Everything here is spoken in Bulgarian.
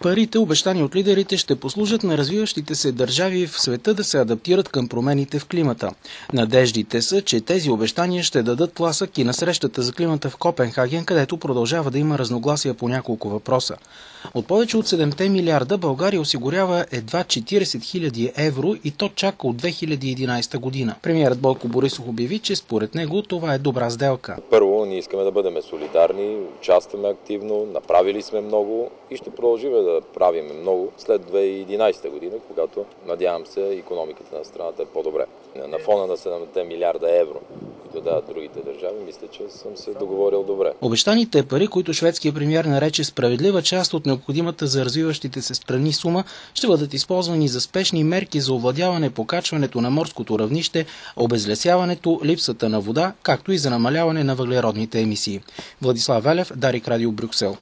Парите, обещани от лидерите, ще послужат на развиващите се държави в света да се адаптират към промените в климата. Надеждите са, че тези обещания ще дадат тласък и на срещата за климата в Копенхаген, където продължава да има разногласия по няколко въпроса. От повече от 7 милиарда България осигурява едва 40 хиляди евро и то чака от 2011 година. Премиерът Бойко Борисов обяви, че според него това е добра сделка. Първо, ние искаме да бъдем солидарни, участваме активно, направили сме много и ще продължим да правим много след 2011 година, когато, надявам се, икономиката на страната е по-добре. На фона на 7 милиарда евро, които дават другите държави, мисля, че съм се договорил добре. Обещаните пари, които шведският премиер нарече справедлива част от необходимата за развиващите се страни сума, ще бъдат използвани за спешни мерки за овладяване покачването на морското равнище, обезлесяването, липсата на вода, както и за намаляване на въглеродните емисии. Владислав Велев, Дарик Радио, Брюксел.